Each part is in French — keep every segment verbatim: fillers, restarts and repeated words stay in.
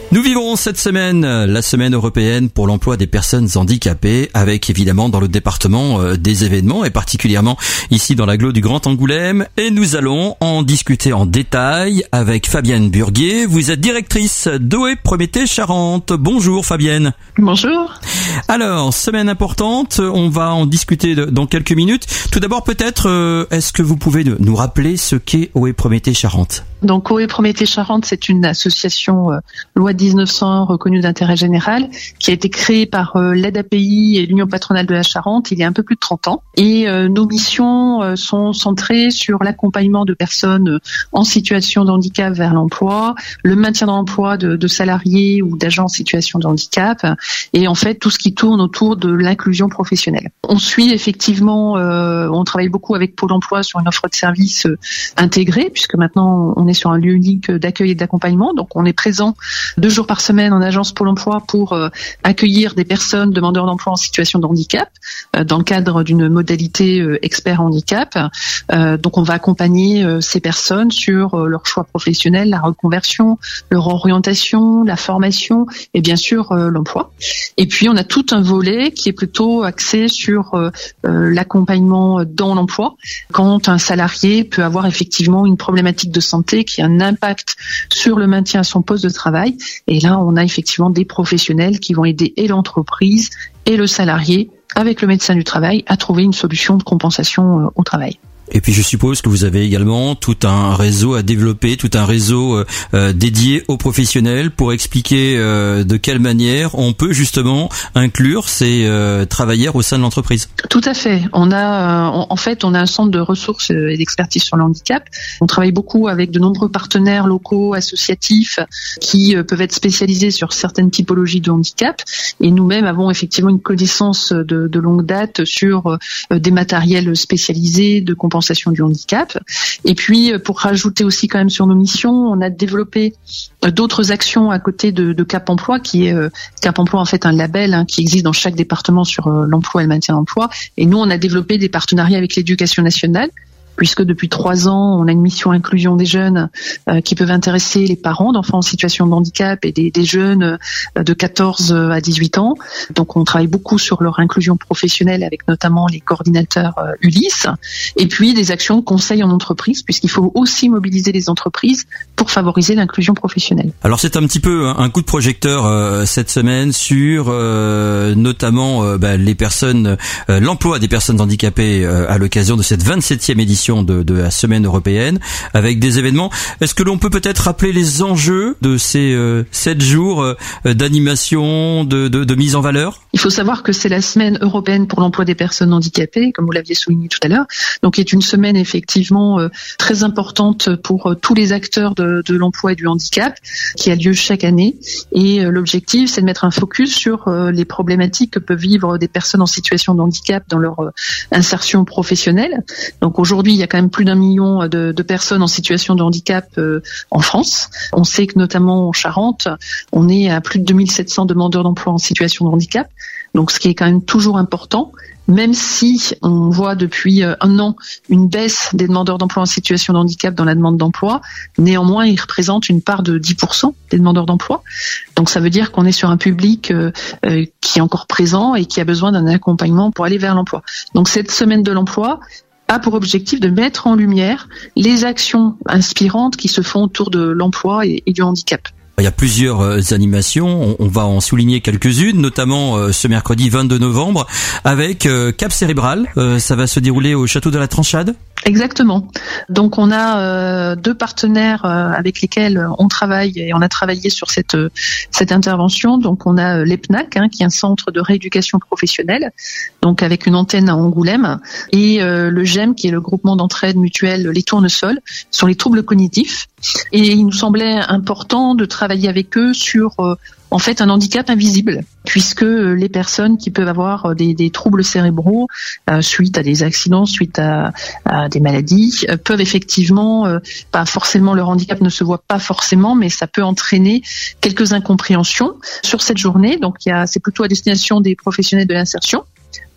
Nous vivons cette semaine la semaine européenne pour l'emploi des personnes handicapées, avec évidemment dans le département euh, des événements et particulièrement ici dans l'agglo du Grand Angoulême. Et nous allons en discuter en détail avec Fabienne Burguier. Vous êtes directrice d'O E Prométhée Charente. Bonjour Fabienne. Bonjour. Alors, semaine importante, on va en discuter de, dans quelques minutes. Tout d'abord peut-être, euh, est-ce que vous pouvez nous rappeler ce qu'est O E Prométhée Charente ? Donc O E Prométhée Charente, c'est une association euh, loi dix-neuf cent un reconnue d'intérêt général qui a été créée par euh, l'Aide A P I et l'Union patronale de la Charente il y a un peu plus de trente ans. Et euh, nos missions euh, sont centrées sur l'accompagnement de personnes euh, en situation de handicap vers l'emploi, le maintien dans l'emploi de, de salariés ou d'agents en situation de handicap, et en fait tout ce qui tourne autour de l'inclusion professionnelle. On suit effectivement, euh, on travaille beaucoup avec Pôle emploi sur une offre de services euh, intégrée, puisque maintenant on est sur un lieu unique d'accueil et d'accompagnement. Donc, on est présent deux jours par semaine en agence Pôle emploi pour euh, accueillir des personnes demandeurs d'emploi en situation de handicap euh, dans le cadre d'une modalité euh, expert handicap. Euh, donc, on va accompagner euh, ces personnes sur euh, leur choix professionnel, la reconversion, leur orientation, la formation et bien sûr euh, l'emploi. Et puis, on a tout un volet qui est plutôt axé sur euh, euh, l'accompagnement dans l'emploi quand un salarié peut avoir effectivement une problématique de santé qui a un impact sur le maintien à son poste de travail. Et là, on a effectivement des professionnels qui vont aider et l'entreprise et le salarié avec le médecin du travail à trouver une solution de compensation au travail. Et puis je suppose que vous avez également tout un réseau à développer, tout un réseau euh, dédié aux professionnels pour expliquer euh, de quelle manière on peut justement inclure ces euh, travailleurs au sein de l'entreprise. Tout à fait. On a, euh, en fait, on a un centre de ressources et d'expertise sur le handicap. On travaille beaucoup avec de nombreux partenaires locaux, associatifs, qui euh, peuvent être spécialisés sur certaines typologies de handicap. Et nous-mêmes avons effectivement une connaissance de, de longue date sur euh, des matériels spécialisés de compensation du handicap. Et puis, pour rajouter aussi quand même sur nos missions, on a développé d'autres actions à côté de, de Cap Emploi, qui est euh, Cap Emploi en fait un label hein, qui existe dans chaque département sur euh, l'emploi et le maintien d'emploi. Et nous, on a développé des partenariats avec l'Éducation nationale, puisque depuis trois ans, on a une mission inclusion des jeunes euh, qui peuvent intéresser les parents d'enfants en situation de handicap et des, des jeunes euh, de quatorze à dix-huit ans. Donc, on travaille beaucoup sur leur inclusion professionnelle avec notamment les coordinateurs euh, Ulysse. Et puis, des actions de conseil en entreprise, puisqu'il faut aussi mobiliser les entreprises pour favoriser l'inclusion professionnelle. Alors, c'est un petit peu un coup de projecteur euh, cette semaine sur euh, notamment euh, bah, les personnes, euh, l'emploi des personnes handicapées euh, à l'occasion de cette vingt-septième édition De, de la semaine européenne avec des événements. Est-ce que l'on peut peut-être rappeler les enjeux de ces euh, sept jours euh, d'animation, de, de, de mise en valeur ? Il faut savoir que c'est la semaine européenne pour l'emploi des personnes handicapées, comme vous l'aviez souligné tout à l'heure. Donc, qui est une semaine effectivement euh, très importante pour euh, tous les acteurs de, de l'emploi et du handicap, qui a lieu chaque année. Et euh, l'objectif, c'est de mettre un focus sur euh, les problématiques que peuvent vivre des personnes en situation de handicap dans leur euh, insertion professionnelle. Donc, aujourd'hui, il y a quand même plus d'un million de, de personnes en situation de handicap euh, en France. On sait que notamment en Charente, on est à plus de deux mille sept cents demandeurs d'emploi en situation de handicap. Donc, ce qui est quand même toujours important, même si on voit depuis un an une baisse des demandeurs d'emploi en situation de handicap dans la demande d'emploi, néanmoins, ils représentent une part de dix pour cent des demandeurs d'emploi. Donc, ça veut dire qu'on est sur un public euh, euh, qui est encore présent et qui a besoin d'un accompagnement pour aller vers l'emploi. Donc, cette semaine de l'emploi a pour objectif de mettre en lumière les actions inspirantes qui se font autour de l'emploi et, et du handicap. Il y a plusieurs euh, animations, on, on va en souligner quelques-unes, notamment euh, ce mercredi vingt-deux novembre avec euh, Cap Cérébral, euh, ça va se dérouler au château de la Tranchade. Exactement. Donc on a euh, deux partenaires euh, avec lesquels on travaille et on a travaillé sur cette euh, cette intervention. Donc on a euh, l'E P N A C, hein, qui est un centre de rééducation professionnelle, donc avec une antenne à Angoulême, et euh, le G E M, qui est le groupement d'entraide mutuelle Les Tournesols, sur les troubles cognitifs. Et il nous semblait important de travailler avec eux sur euh, en fait un handicap invisible, puisque les personnes qui peuvent avoir des, des troubles cérébraux euh, suite à des accidents, suite à, à des maladies, euh, peuvent effectivement, euh, pas forcément, leur handicap ne se voit pas forcément, mais ça peut entraîner quelques incompréhensions sur cette journée. Donc il y a, c'est plutôt à destination des professionnels de l'insertion,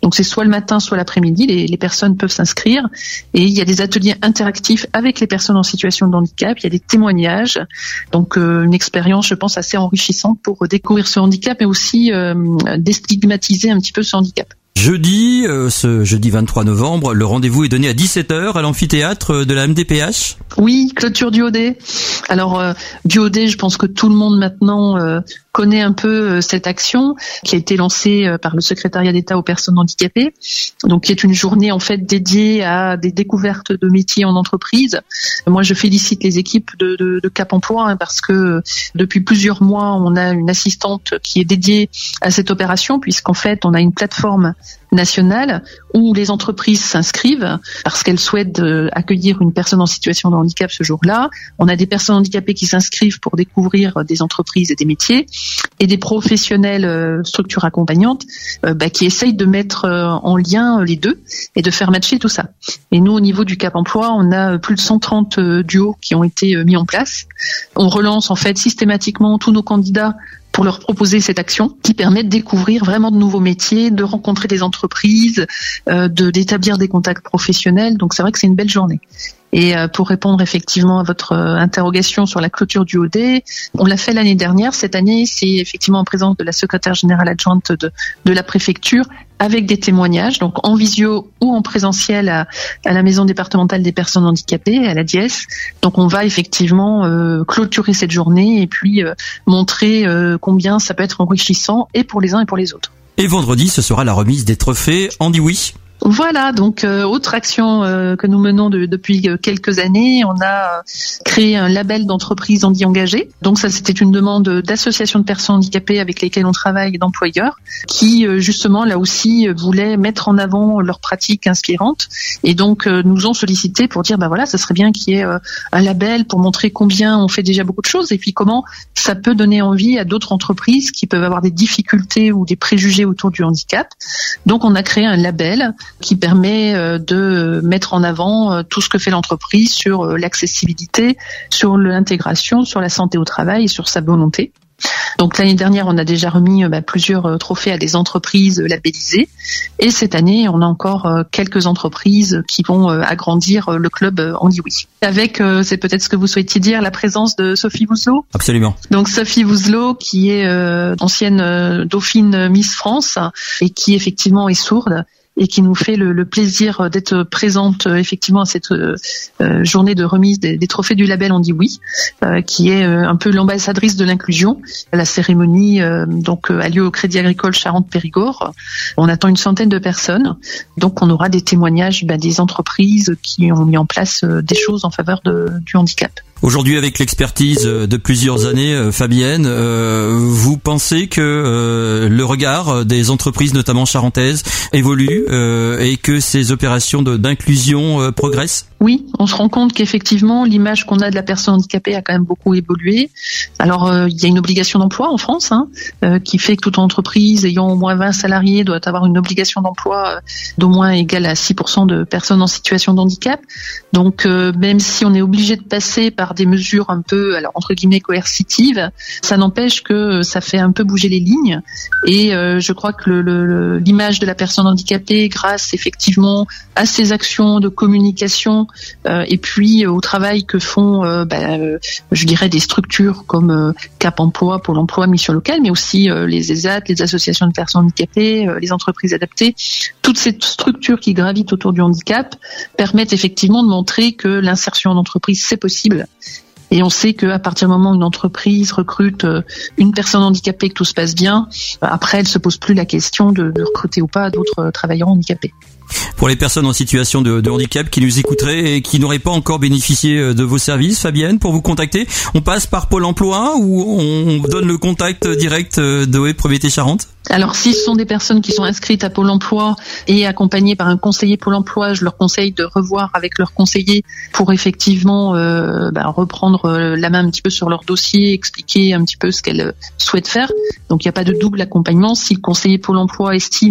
Donc c'est soit le matin, soit l'après-midi, les, les personnes peuvent s'inscrire et il y a des ateliers interactifs avec les personnes en situation de handicap, il y a des témoignages, donc euh, une expérience je pense assez enrichissante pour découvrir ce handicap mais aussi euh, déstigmatiser un petit peu ce handicap. Jeudi, euh, ce jeudi vingt-trois novembre, le rendez-vous est donné à dix-sept heures à l'amphithéâtre de la M D P H. Oui, clôture du O D. Alors euh, du O D, je pense que tout le monde maintenant euh, connaît un peu euh, cette action qui a été lancée euh, par le secrétariat d'État aux personnes handicapées, donc qui est une journée en fait dédiée à des découvertes de métiers en entreprise. Moi, je félicite les équipes de, de, de Cap Emploi hein, parce que euh, depuis plusieurs mois, on a une assistante qui est dédiée à cette opération puisqu'en fait, on a une plateforme nationale où les entreprises s'inscrivent parce qu'elles souhaitent euh, accueillir une personne en situation de handicap ce jour-là. On a des personnes handicapées qui s'inscrivent pour découvrir des entreprises et des métiers et des professionnels euh, structures accompagnantes euh, bah, qui essayent de mettre euh, en lien les deux et de faire matcher tout ça. Et nous, au niveau du Cap Emploi, on a plus de cent trente euh, duos qui ont été euh, mis en place. On relance en fait systématiquement tous nos candidats pour leur proposer cette action qui permet de découvrir vraiment de nouveaux métiers, de rencontrer des entreprises, euh, de d'établir des contacts professionnels. Donc c'est vrai que c'est une belle journée. Et euh, pour répondre effectivement à votre euh, interrogation sur la clôture du O D, on l'a fait l'année dernière. Cette année, c'est effectivement en présence de la secrétaire générale adjointe de, de la préfecture avec des témoignages, donc en visio ou en présentiel à, à la maison départementale des personnes handicapées, à la D I E S. Donc on va effectivement euh, clôturer cette journée et puis euh, montrer euh, combien ça peut être enrichissant et pour les uns et pour les autres. Et vendredi, ce sera la remise des trophées Handy Oui. Voilà, donc euh, autre action euh, que nous menons de, depuis euh, quelques années, on a euh, créé un label d'entreprise handi engagée. Donc ça, c'était une demande d'associations de personnes handicapées avec lesquelles on travaille, d'employeurs, qui euh, justement là aussi euh, voulaient mettre en avant leurs pratiques inspirantes et donc euh, nous ont sollicité pour dire bah voilà, ça serait bien qu'il y ait euh, un label pour montrer combien on fait déjà beaucoup de choses et puis comment ça peut donner envie à d'autres entreprises qui peuvent avoir des difficultés ou des préjugés autour du handicap. Donc on a créé un label qui permet de mettre en avant tout ce que fait l'entreprise sur l'accessibilité, sur l'intégration, sur la santé au travail et sur sa volonté. Donc l'année dernière, on a déjà remis bah, plusieurs trophées à des entreprises labellisées et cette année, on a encore euh, quelques entreprises qui vont euh, agrandir euh, le club euh, Handi Oui. Avec, euh, c'est peut-être ce que vous souhaitiez dire, la présence de Sophie Vouzelot. Absolument. Donc Sophie Vouzelot, qui est euh, ancienne euh, dauphine Miss France et qui effectivement est sourde et qui nous fait le, le plaisir d'être présente euh, effectivement à cette euh, journée de remise des, des trophées du label Handi Oui, euh, qui est euh, un peu l'ambassadrice de l'inclusion. La cérémonie euh, donc euh, a lieu au Crédit Agricole Charente-Périgord. On attend une centaine de personnes, donc on aura des témoignages bah, des entreprises qui ont mis en place euh, des choses en faveur de, du handicap. Aujourd'hui, avec l'expertise de plusieurs années, Fabienne, euh, vous pensez que euh, le regard des entreprises, notamment charentaises, évolue euh, et que ces opérations de, d'inclusion euh, progressent ? Oui, on se rend compte qu'effectivement, l'image qu'on a de la personne handicapée a quand même beaucoup évolué. Alors, euh, il y a une obligation d'emploi en France, hein, euh, qui fait que toute entreprise ayant au moins vingt salariés doit avoir une obligation d'emploi euh, d'au moins égale à six pour cent de personnes en situation de handicap. Donc, euh, même si on est obligé de passer par des mesures un peu, alors entre guillemets, coercitives, ça n'empêche que ça fait un peu bouger les lignes. Et euh, je crois que le, le, l'image de la personne handicapée, grâce effectivement à ces actions de communication, Euh, et puis euh, au travail que font, euh, bah, euh, je dirais, des structures comme euh, Cap Emploi, Pôle Emploi, Mission Locale, mais aussi euh, les E S A T, les associations de personnes handicapées, euh, les entreprises adaptées. Toutes ces structures qui gravitent autour du handicap permettent effectivement de montrer que l'insertion en entreprise, c'est possible. Et on sait qu'à partir du moment où une entreprise recrute une personne handicapée, que tout se passe bien, après, elle se pose plus la question de, de recruter ou pas d'autres travailleurs handicapés. Pour les personnes en situation de, de handicap qui nous écouteraient et qui n'auraient pas encore bénéficié de vos services, Fabienne, pour vous contacter, on passe par Pôle Emploi ou on donne le contact direct de Propriété Charente ? Alors, si ce sont des personnes qui sont inscrites à Pôle Emploi et accompagnées par un conseiller Pôle Emploi, je leur conseille de revoir avec leur conseiller pour effectivement euh, bah, reprendre la main un petit peu sur leur dossier, expliquer un petit peu ce qu'elles souhaitent faire. Donc, il n'y a pas de double accompagnement. Si le conseiller Pôle Emploi estime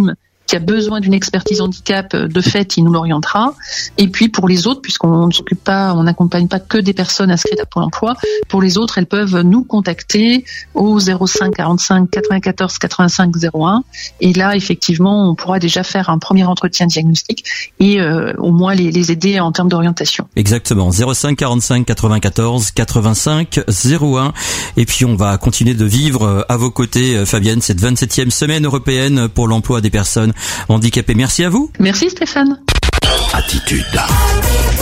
qui a besoin d'une expertise handicap, de fait, il nous l'orientera. Et puis pour les autres, puisqu'on ne s'occupe pas, on n'accompagne pas que des personnes inscrites à Pôle emploi, pour les autres, elles peuvent nous contacter au zéro cinq quarante-cinq quatre-vingt-quatorze quatre-vingt-cinq zéro un. Et là, effectivement, on pourra déjà faire un premier entretien diagnostic et euh, au moins les, les aider en termes d'orientation. Exactement, zéro cinq quarante-cinq quatre-vingt-quatorze quatre-vingt-cinq zéro un. Et puis on va continuer de vivre à vos côtés, Fabienne, cette vingt-septième semaine européenne pour l'emploi des personnes handicapées. Merci à vous. Merci Stéphane. Attitude.